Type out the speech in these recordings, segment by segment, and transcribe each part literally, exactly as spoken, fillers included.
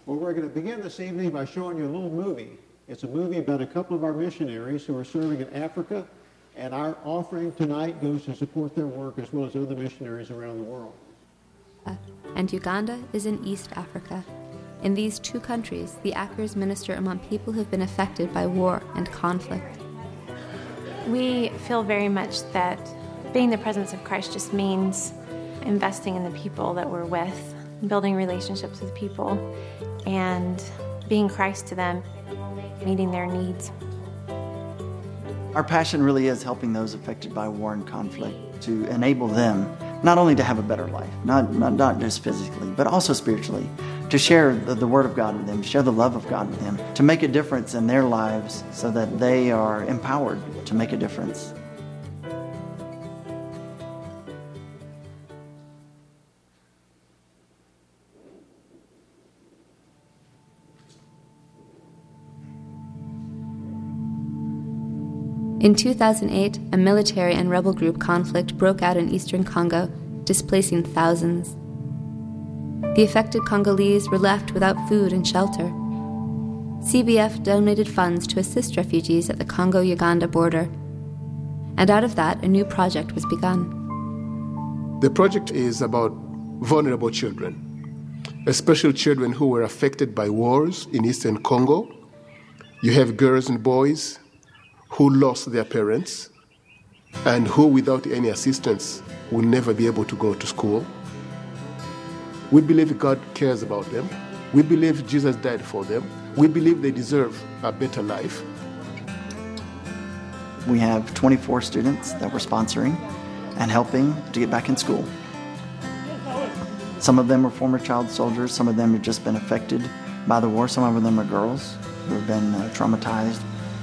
Well, we're going to begin this evening by showing you a little movie. It's a movie about a couple of our missionaries who are serving in Africa, and our offering tonight goes to support their work as well as other missionaries around the world. And Uganda is in East Africa. In these two countries, the Akers minister among people who have been affected by war and conflict. We feel very much that being the presence of Christ just means investing in the people that we're with, building relationships with people, and being Christ to them, meeting their needs. Our passion really is helping those affected by war and conflict to enable them not only to have a better life, not, not, not just physically, but also spiritually, to share the, the Word of God with them, share the love of God with them, to make a difference in their lives so that they are empowered to make a difference. In two thousand eight, a military and rebel group conflict broke out in eastern Congo, displacing thousands. The affected Congolese were left without food and shelter. C B F donated funds to assist refugees at the Congo-Uganda border, and out of that, a new project was begun. The project is about vulnerable children, especially children who were affected by wars in eastern Congo. You have girls and boys who lost their parents and who, without any assistance, will never be able to go to school. We believe God cares about them. We believe Jesus died for them. We believe they deserve a better life. We have twenty-four students that we're sponsoring and helping to get back in school. Some of them are former child soldiers. Some of them have just been affected by the war. Some of them are girls who have been uh, traumatized.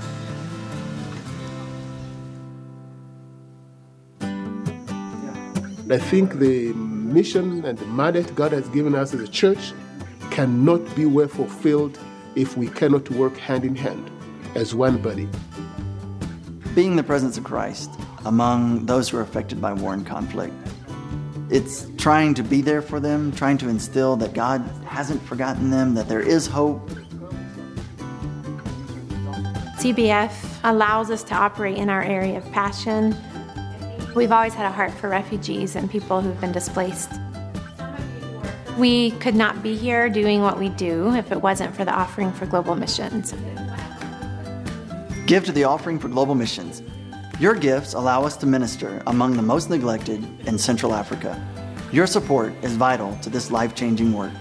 I think the mission and the mandate God has given us as a church cannot be well fulfilled if we cannot work hand in hand as one body. Being the presence of Christ among those who are affected by war and conflict, it's trying to be there for them, trying to instill that God hasn't forgotten them, that there is hope. C B F allows us to operate in our area of passion. We've always had a heart for refugees and people who've been displaced. We could not be here doing what we do if it wasn't for the Offering for Global Missions. Give to the Offering for Global Missions. Your gifts allow us to minister among the most neglected in Central Africa. Your support is vital to this life-changing work.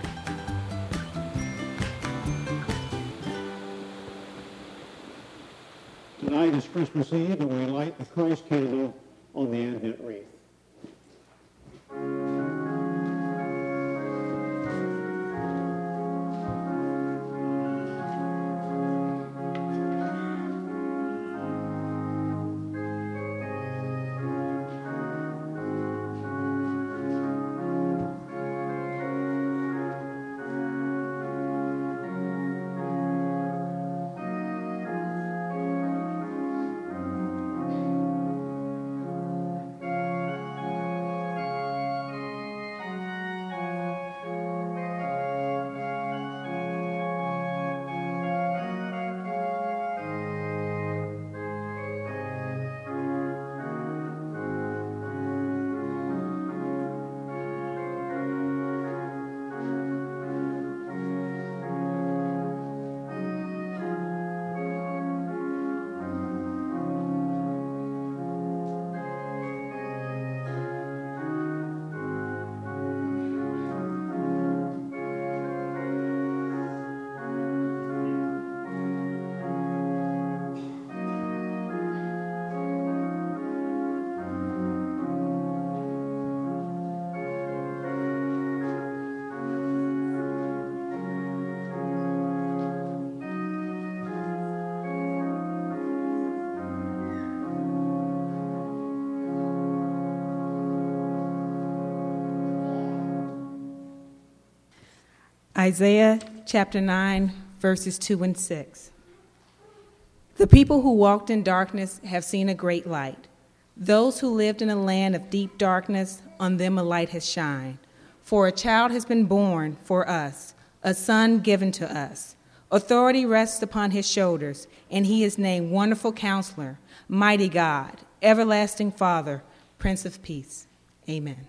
Tonight is Christmas Eve, and we light the Christ candle on the Advent wreath. Isaiah chapter nine, verses two and six. The people who walked in darkness have seen a great light. Those who lived in a land of deep darkness, on them a light has shined. For a child has been born for us, a son given to us. Authority rests upon his shoulders, and he is named Wonderful Counselor, Mighty God, Everlasting Father, Prince of Peace. Amen.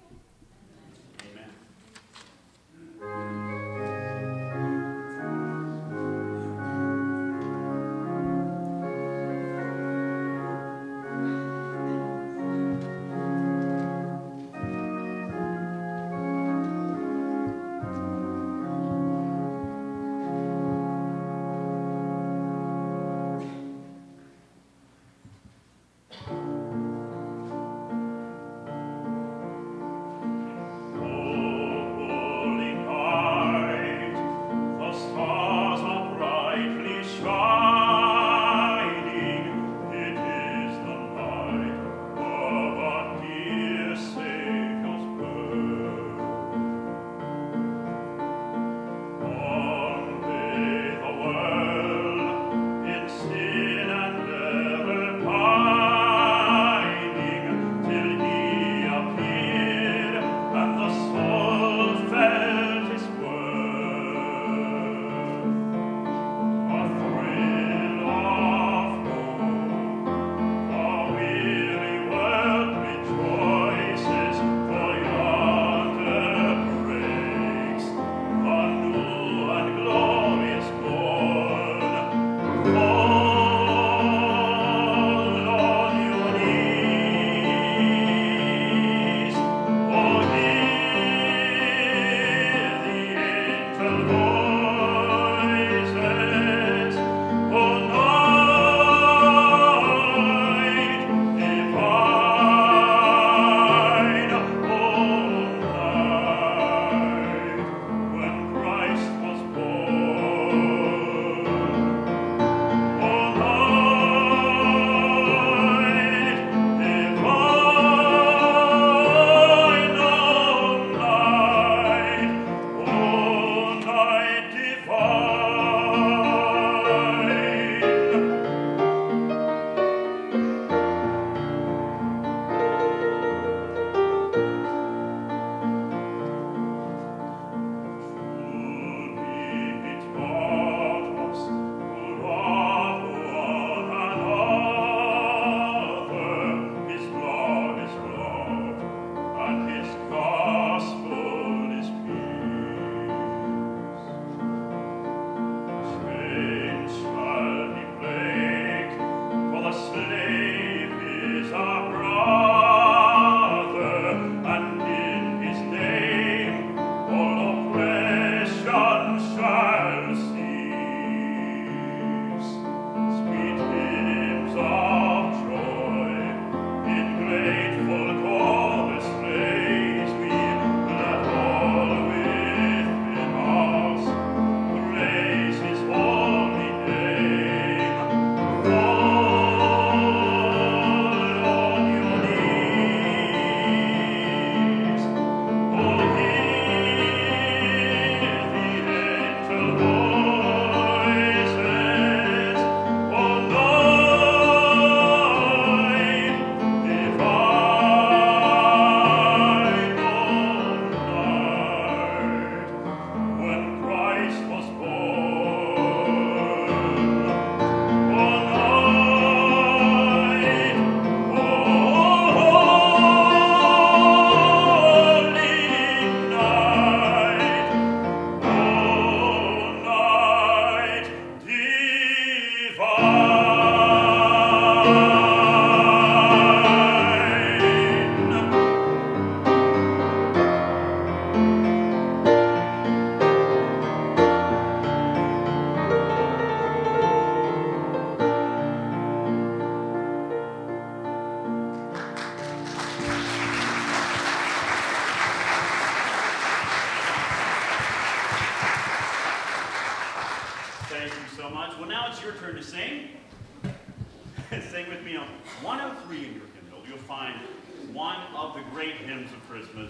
Sing with me on one oh three in your hymnal. You'll find one of the great hymns of Christmas.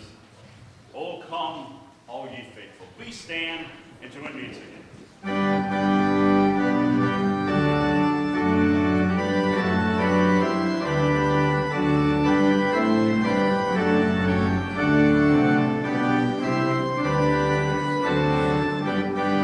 Oh, come, all ye faithful. Please stand and join me in singing. Thank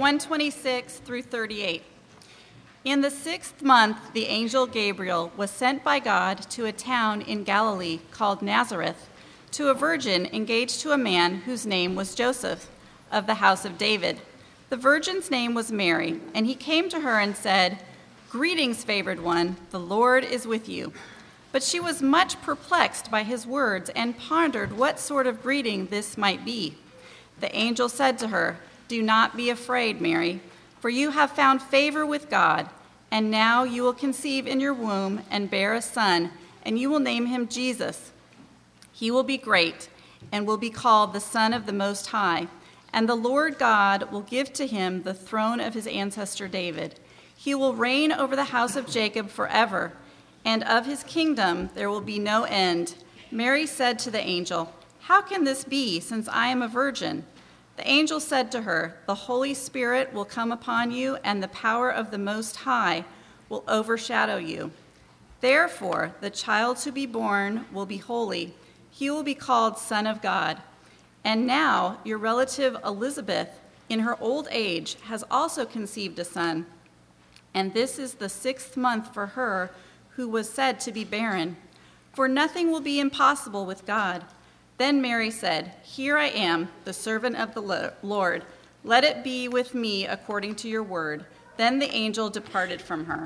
one twenty-six through thirty-eight. In the sixth month, the angel Gabriel was sent by God to a town in Galilee called Nazareth, to a virgin engaged to a man whose name was Joseph, of the house of David. The virgin's name was Mary, and he came to her and said, "Greetings, favored one, the Lord is with you." But she was much perplexed by his words and pondered what sort of greeting this might be. The angel said to her, "Do not be afraid, Mary, for you have found favor with God, and now you will conceive in your womb and bear a son, and you will name him Jesus. He will be great and will be called the Son of the Most High, and the Lord God will give to him the throne of his ancestor David. He will reign over the house of Jacob forever, and of his kingdom there will be no end." Mary said to the angel, "How can this be, since I am a virgin?" The angel said to her, "The Holy Spirit will come upon you, and the power of the Most High will overshadow you. Therefore, the child to be born will be holy. He will be called Son of God. And now your relative Elizabeth, in her old age, has also conceived a son. And this is the sixth month for her who was said to be barren. For nothing will be impossible with God." Then Mary said, "Here I am, the servant of the Lord. Let it be with me according to your word." Then the angel departed from her.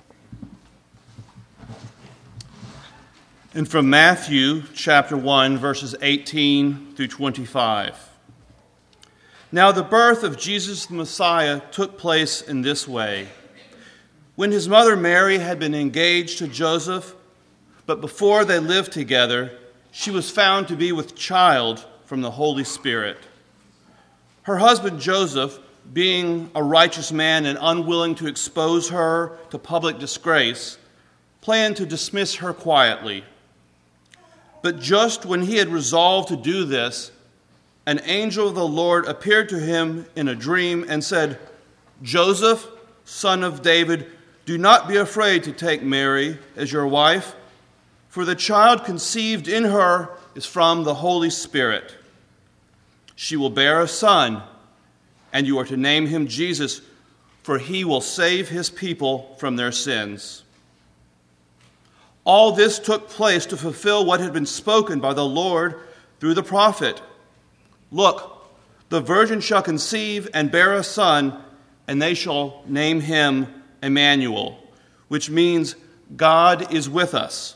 And from Matthew chapter one, verses eighteen through twenty-five. Now the birth of Jesus the Messiah took place in this way. When his mother Mary had been engaged to Joseph, but before they lived together, she was found to be with child from the Holy Spirit. Her husband Joseph, being a righteous man and unwilling to expose her to public disgrace, planned to dismiss her quietly. But just when he had resolved to do this, an angel of the Lord appeared to him in a dream and said, "Joseph, son of David, do not be afraid to take Mary as your wife, for the child conceived in her is from the Holy Spirit. She will bear a son, and you are to name him Jesus, for he will save his people from their sins." All this took place to fulfill what had been spoken by the Lord through the prophet. "Look, the virgin shall conceive and bear a son, and they shall name him Emmanuel," which means God is with us.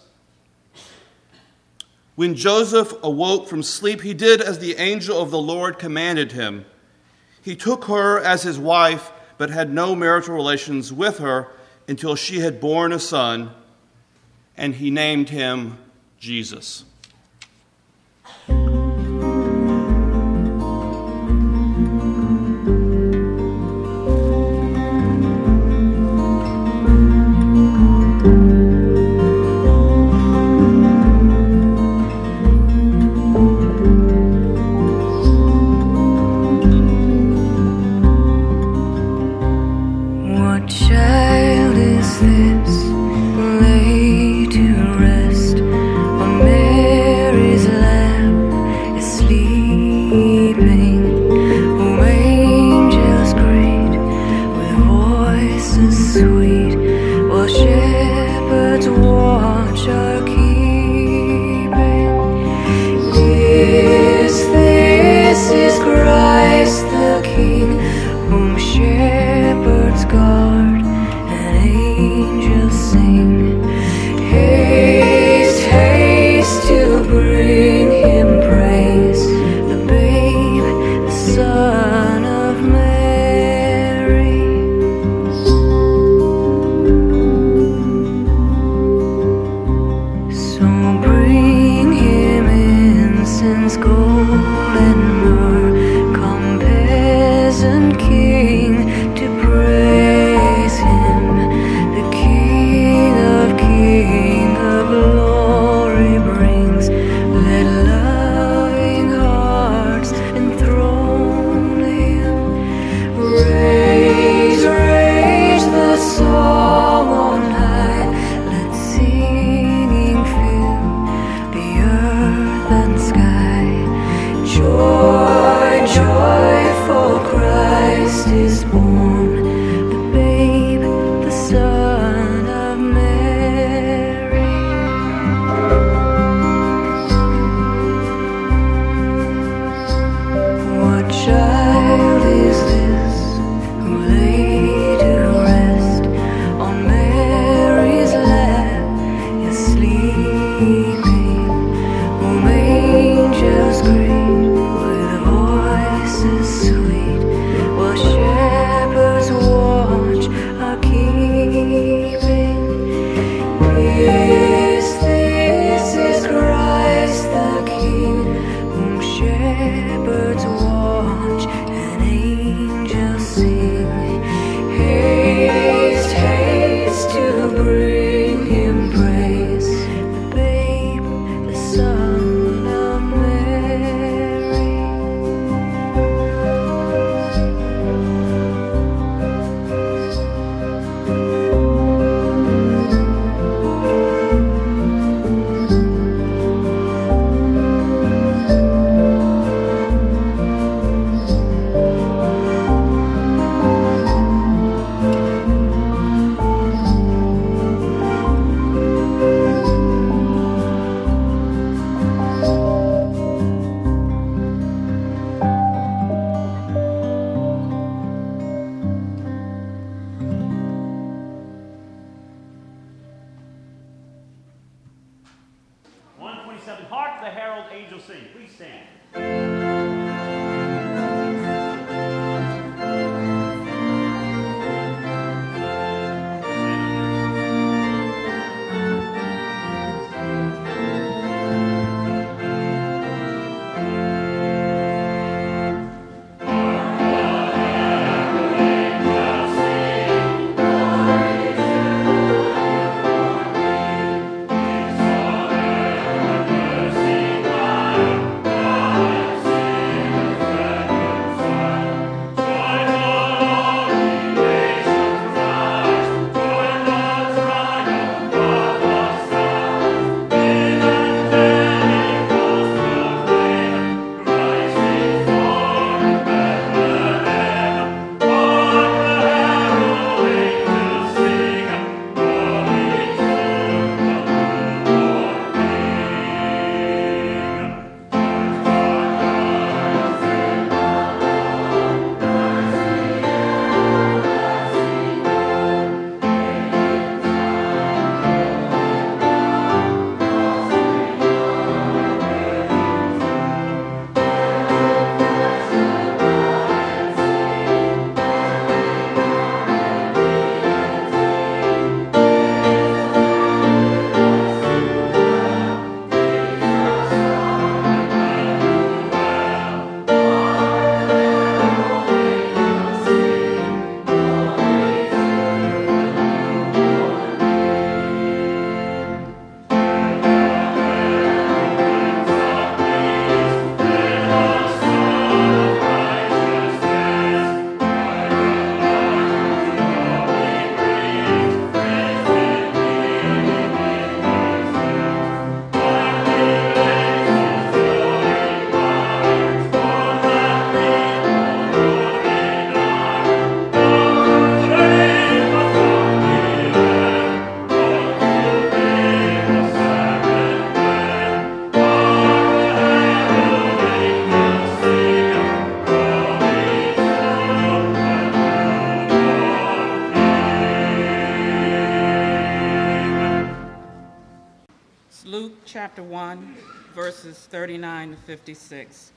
When Joseph awoke from sleep, he did as the angel of the Lord commanded him. He took her as his wife, but had no marital relations with her until she had borne a son, and he named him Jesus. Joy chapter one, verses thirty-nine to fifty-six.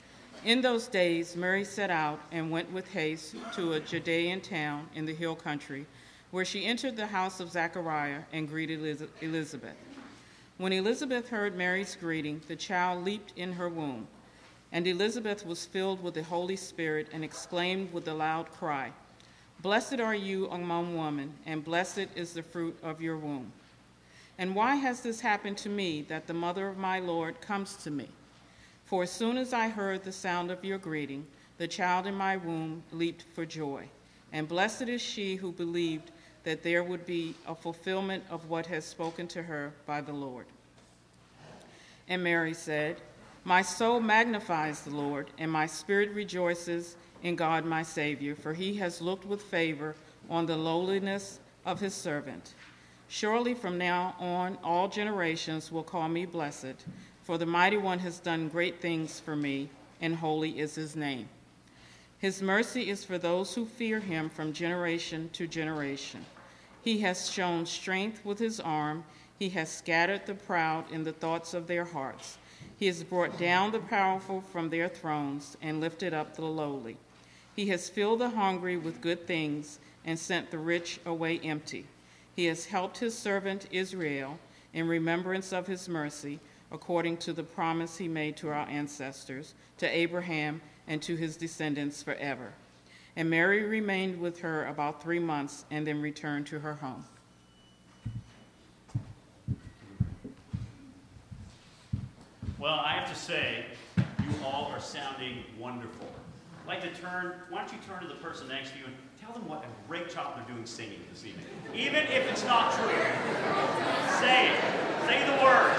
In those days, Mary set out and went with haste to a Judean town in the hill country, where she entered the house of Zechariah and greeted Elizabeth. When Elizabeth heard Mary's greeting, the child leaped in her womb, and Elizabeth was filled with the Holy Spirit and exclaimed with a loud cry, "Blessed are you among women, and blessed is the fruit of your womb. And why has this happened to me, that the mother of my Lord comes to me? For as soon as I heard the sound of your greeting, the child in my womb leaped for joy. And blessed is she who believed that there would be a fulfillment of what has spoken to her by the Lord." And Mary said, My soul magnifies the Lord, and my spirit rejoices in God my Savior, for he has looked with favor on the lowliness of his servant. Surely from now on all generations will call me blessed, for the Mighty One has done great things for me, and holy is his name. His mercy is for those who fear him from generation to generation. He has shown strength with his arm. He has scattered the proud in the thoughts of their hearts. He has brought down the powerful from their thrones and lifted up the lowly. He has filled the hungry with good things and sent the rich away empty. He has helped his servant Israel in remembrance of his mercy, according to the promise he made to our ancestors, to Abraham and to his descendants forever. And Mary remained with her about three months and then returned to her home. Well, I have to say, you all are sounding wonderful. I'd like to turn, why don't you turn to the person next to you and tell them what a great job they're doing singing this evening. Even if it's not true. Say it. Say the words.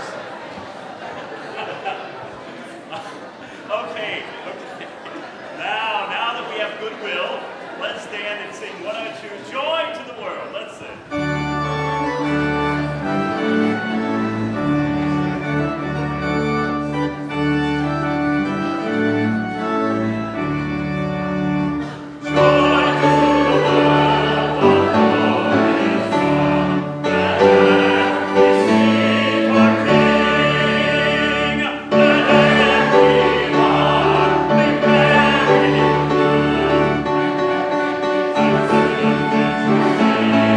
okay, okay. Now, now that we have goodwill, let's stand and sing one or two, Joy to the World. Let's sing. Thank you.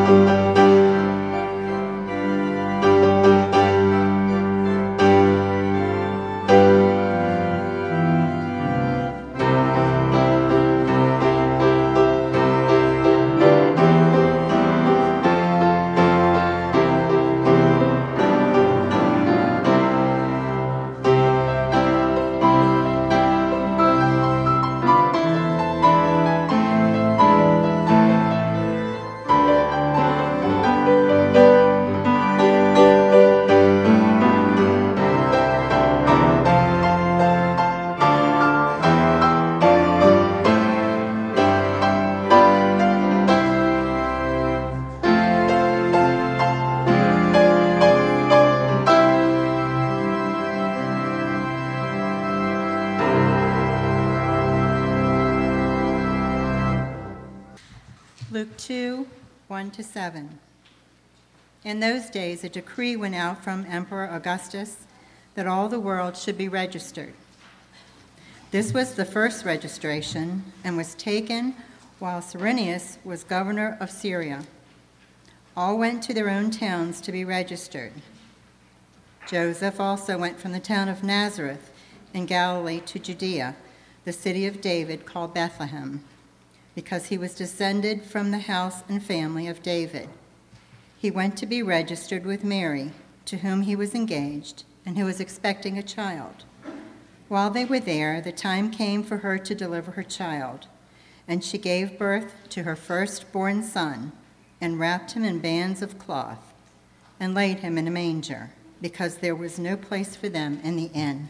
Luke two, one to seven. In those days, a decree went out from Emperor Augustus that all the world should be registered. This was the first registration and was taken while Cyrenius was governor of Syria. All went to their own towns to be registered. Joseph also went from the town of Nazareth in Galilee to Judea, the city of David called Bethlehem, because he was descended from the house and family of David. He went to be registered with Mary, to whom he was engaged, and who was expecting a child. While they were there, the time came for her to deliver her child, and she gave birth to her firstborn son, and wrapped him in bands of cloth, and laid him in a manger, because there was no place for them in the inn.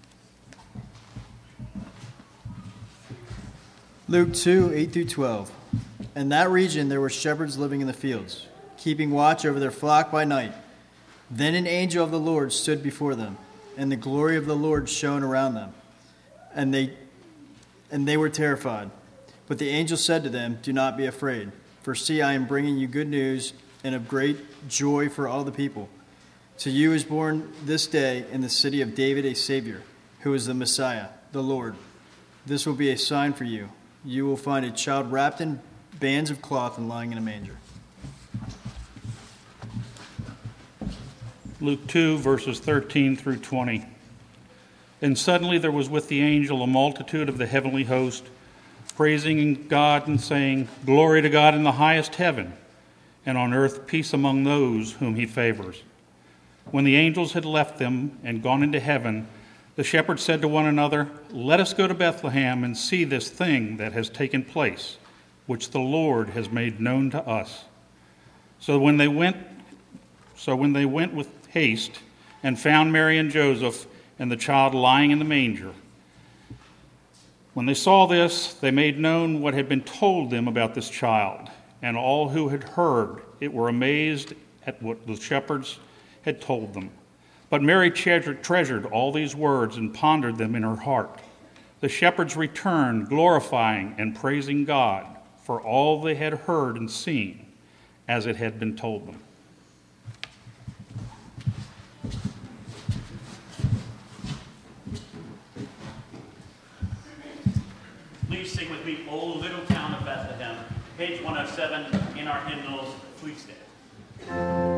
Luke two, eight through twelve. In that region there were shepherds living in the fields, keeping watch over their flock by night. Then an angel of the Lord stood before them, and the glory of the Lord shone around them, and they and they were terrified. But the angel said to them, "Do not be afraid, for see, I am bringing you good news and of great joy for all the people. To you is born this day in the city of David a Savior, who is the Messiah, the Lord. This will be a sign for you. You will find a child wrapped in bands of cloth and lying in a manger." Luke two, verses thirteen through twenty. And suddenly there was with the angel a multitude of the heavenly host, praising God and saying, "Glory to God in the highest heaven, and on earth peace among those whom he favors." When the angels had left them and gone into heaven, the shepherds said to one another, "Let us go to Bethlehem and see this thing that has taken place, which the Lord has made known to us." So when they went, so when they went with haste and found Mary and Joseph and the child lying in the manger, when they saw this, they made known what had been told them about this child, and all who had heard it were amazed at what the shepherds had told them. But Mary treasured, treasured all these words and pondered them in her heart. The shepherds returned, glorifying and praising God for all they had heard and seen, as it had been told them. Please sing with me, "O Little Town of Bethlehem," page one oh seven in our hymnals. Please stand.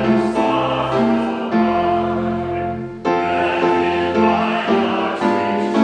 Thank you.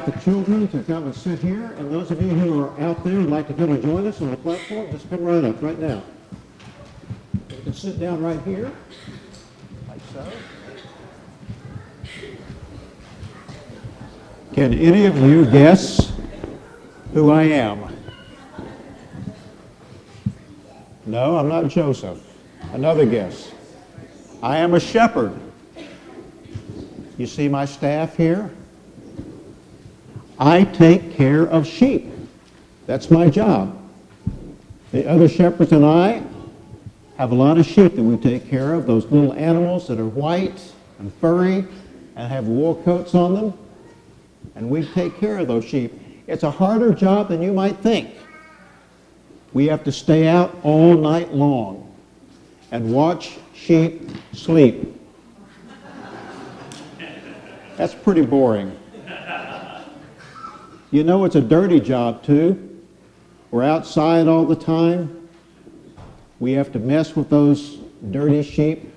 invite the children to come and sit here, and those of you who are out there would like to come and join us on the platform, just come right up right now. You can sit down right here, like so. Can any of you guess who I am? No, I'm not Joseph. Another guess. I am a shepherd. You see my staff here? I take care of sheep. That's my job. The other shepherds and I have a lot of sheep that we take care of, those little animals that are white and furry and have wool coats on them, and we take care of those sheep. It's a harder job than you might think. We have to stay out all night long and watch sheep sleep. That's pretty boring. You know it's a dirty job too. We're outside all the time. We have to mess with those dirty sheep.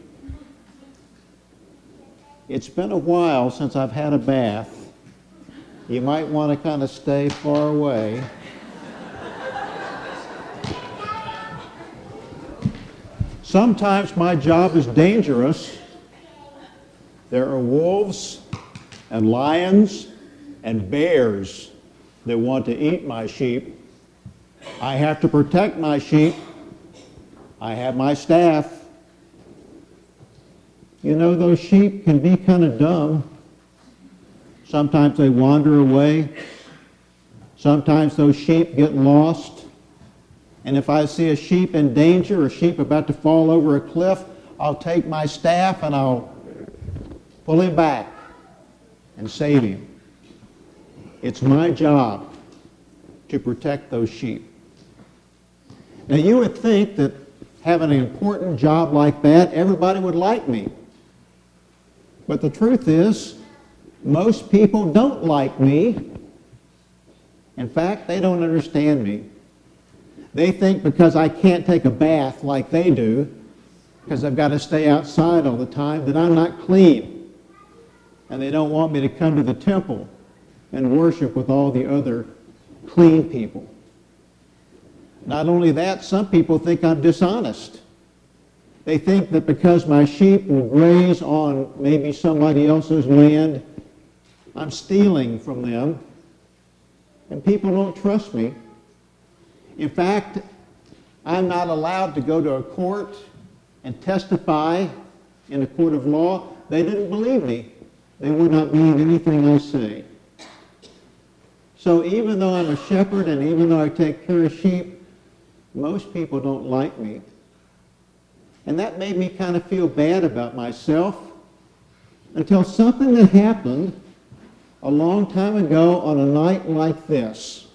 It's been a while since I've had a bath. You might want to kind of stay far away. Sometimes my job is dangerous. There are wolves and lions and bears that want to eat my sheep. I have to protect my sheep. I have my staff. You know, those sheep can be kind of dumb. Sometimes they wander away. Sometimes those sheep get lost. And if I see a sheep in danger, a sheep about to fall over a cliff, I'll take my staff and I'll pull him back and save him. It's my job to protect those sheep. Now you would think that having an important job like that, everybody would like me. But the truth is, most people don't like me. In fact, they don't understand me. They think because I can't take a bath like they do, because I've got to stay outside all the time, that I'm not clean. And they don't want me to come to the temple and worship with all the other clean people. Not only that, some people think I'm dishonest. They think that because my sheep will graze on maybe somebody else's land, I'm stealing from them, and people don't trust me. In fact, I'm not allowed to go to a court and testify in a court of law. They didn't believe me. They would not believe anything I say. So even though I'm a shepherd and even though I take care of sheep, most people don't like me. And that made me kind of feel bad about myself until something that happened a long time ago on a night like this.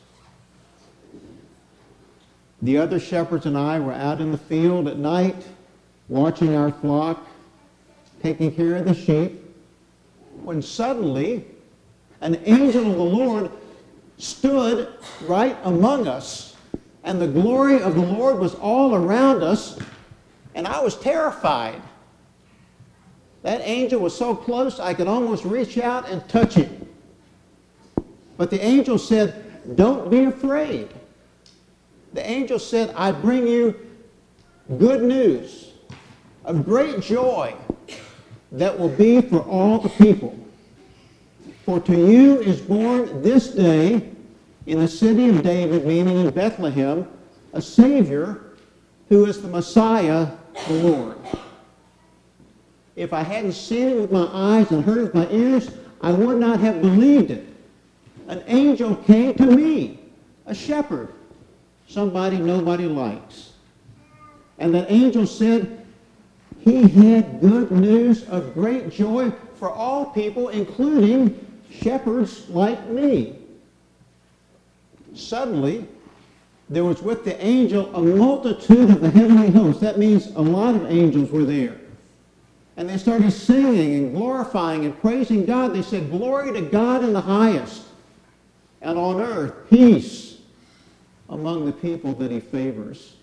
The other shepherds and I were out in the field at night, watching our flock, taking care of the sheep, when suddenly an angel of the Lord stood right among us, and the glory of the Lord was all around us, and I was terrified. That angel was so close I could almost reach out and touch him. But the angel said, "Don't be afraid." The angel said, "I bring you good news of great joy that will be for all the people. For to you is born this day in the city of David," meaning in Bethlehem, "a Savior who is the Messiah, the Lord." If I hadn't seen it with my eyes and heard it with my ears, I would not have believed it. An angel came to me, a shepherd, somebody nobody likes. And that angel said he had good news of great joy for all people, including shepherds like me. Suddenly, there was with the angel a multitude of the heavenly host. That means a lot of angels were there. And they started singing and glorifying and praising God. They said, "Glory to God in the highest, and on earth peace among the people that he favors."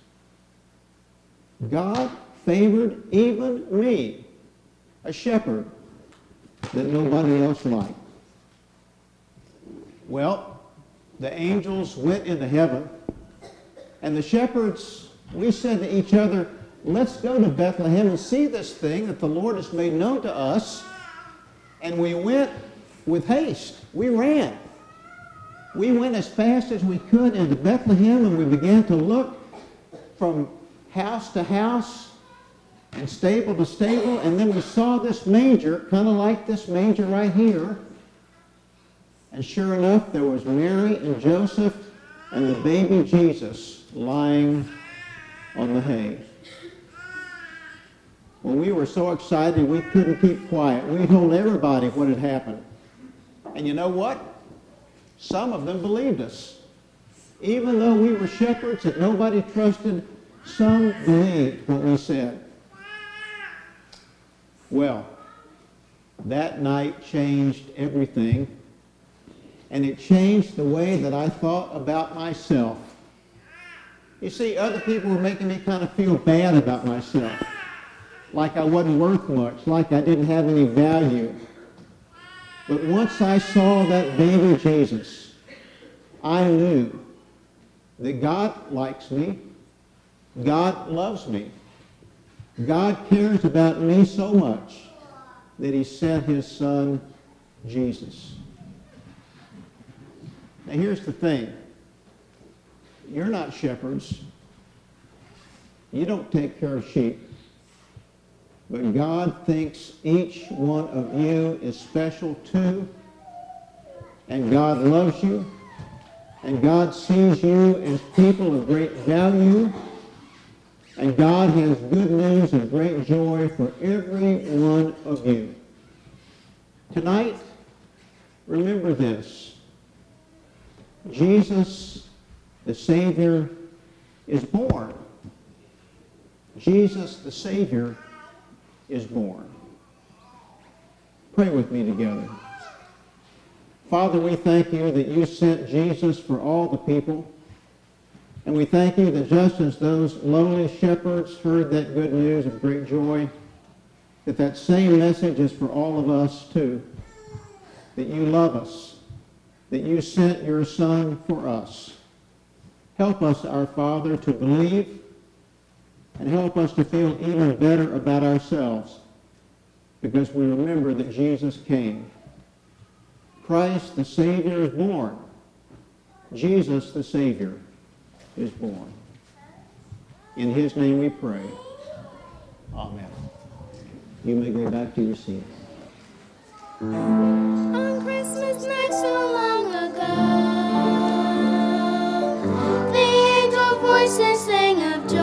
God favored even me, a shepherd that nobody else liked. Well, the angels went into heaven, and the shepherds, we said to each other, let's go to Bethlehem and see this thing that the Lord has made known to us. And we went with haste. We ran. We went as fast as we could into Bethlehem, and we began to look from house to house and stable to stable, and then we saw this manger, kind of like this manger right here. And sure enough, there was Mary and Joseph and the baby Jesus lying on the hay. Well, we were so excited we couldn't keep quiet. We told everybody what had happened. And you know what? Some of them believed us. Even though we were shepherds that nobody trusted, some believed what we said. Well, that night changed everything, and it changed the way that I thought about myself. You see, other people were making me kind of feel bad about myself, like I wasn't worth much, like I didn't have any value. But once I saw that baby Jesus, I knew that God likes me, God loves me, God cares about me so much that he sent his son, Jesus. Now here's the thing. You're not shepherds. You don't take care of sheep. But God thinks each one of you is special too. And God loves you. And God sees you as people of great value. And God has good news and great joy for every one of you. Tonight, remember this. Jesus, the Savior, is born. Jesus, the Savior, is born. Pray with me together. Father, we thank you that you sent Jesus for all the people. And we thank you that just as those lowly shepherds heard that good news of great joy, that that same message is for all of us too. That you love us. That you sent your Son for us. Help us, our Father, to believe, and help us to feel even better about ourselves because we remember that Jesus came. Christ the Savior is born. Jesus the Savior is born. In his name we pray. Amen. You may go back to your seat. On Christmas night so long ago, the angel voices sang of joy.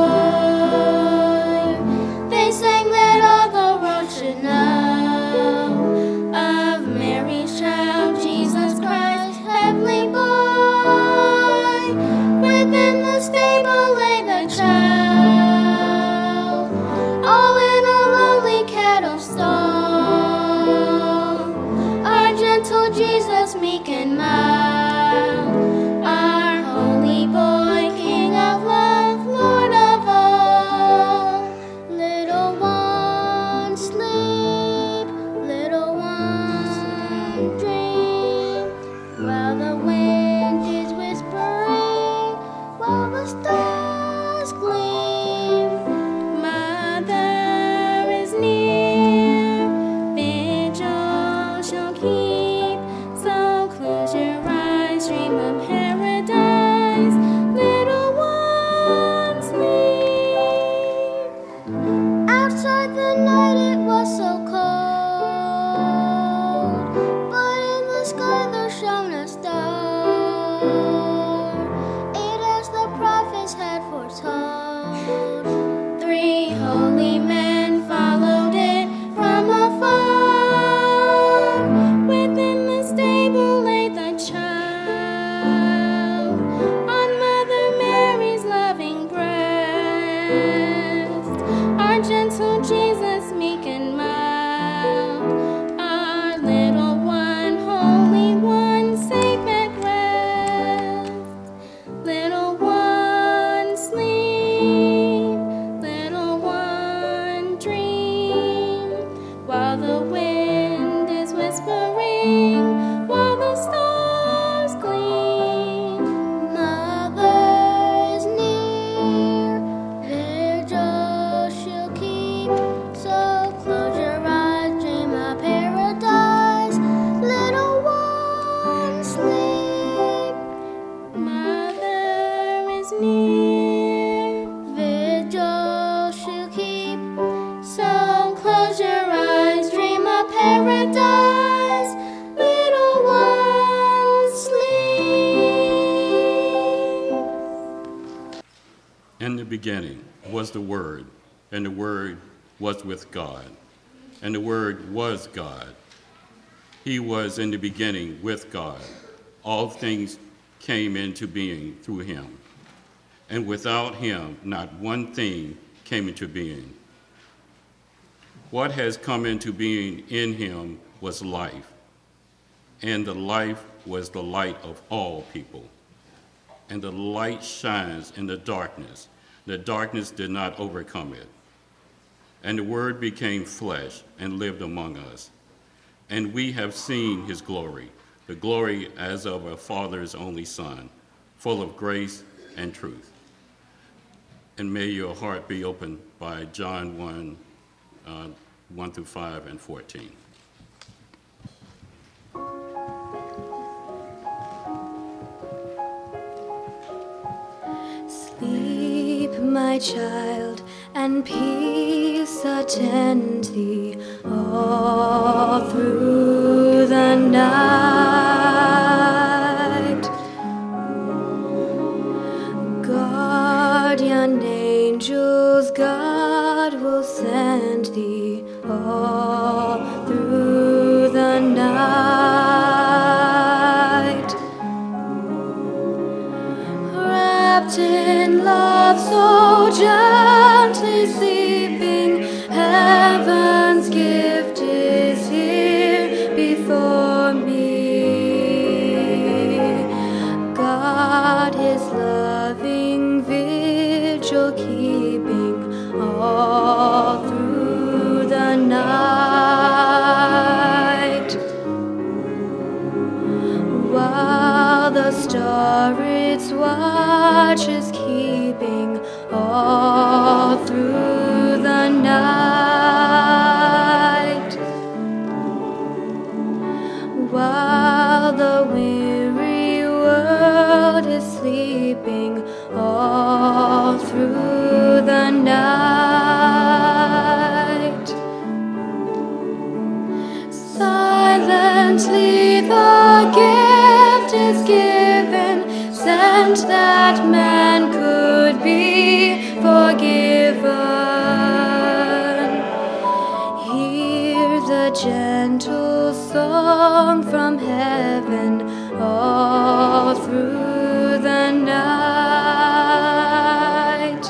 They sang that all the world should know of Mary's child, Jesus Christ, heavenly boy. Within the stable lay the child, all in a lonely cattle stall. Our gentle Jesus, meek and mild, our holy boy, King of love, Lord of all. Little one, sleep, little one, dream, while the wind is whispering, while the stars gleam. Mother is near, vigil shall keep, so close your eyes, dream of paradise, little one, sleep. Outside the night it was so cold, but in the sky there shone a star, it as the prophets had foretold. Three holy men followed it from afar. Within the stable lay the child, on Mother Mary's loving breast. Our gentle Jesus, meek and mild, our little one, holy one, safe at rest. Little one, sleep, little one, dream, while the wind is whispering, while the stars In the beginning was the Word, and the Word was with God, and the Word was God. He was in the beginning with God. All things came into being through him, and without him not one thing came into being. What has come into being in him was life, and the life was the light of all people. And the light shines in the darkness. The darkness did not overcome it. And the Word became flesh and lived among us. And we have seen his glory, the glory as of a Father's only Son, full of grace and truth. And may your heart be opened by John one, uh, one through five and fourteen. Sleep, my child, and peace attend thee all through the night. Guardian angels, God will send thee all through the night. Wrapped in love so gently sleeping, heaven's gift is here before me. God is loving vigil keeping all through the night, while the star its watch is keeping all through the night, while the weary world is sleeping all through the night. Silently the gift is given, sent that man could be forgiven. Hear the gentle song from heaven all through the night.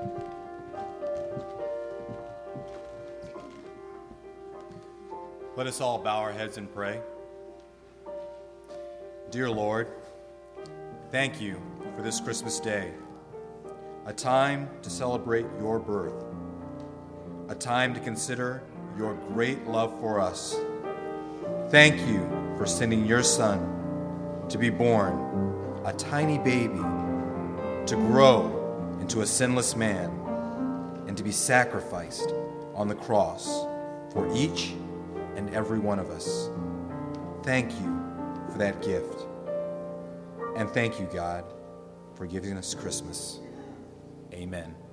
Let us all bow our heads and pray. Dear Lord, thank you for this Christmas day, a time to celebrate your birth, a time to consider your great love for us. Thank you for sending your Son to be born, a tiny baby, to grow into a sinless man, and to be sacrificed on the cross for each and every one of us. Thank you for that gift. And thank you, God, for giving us Christmas. Amen.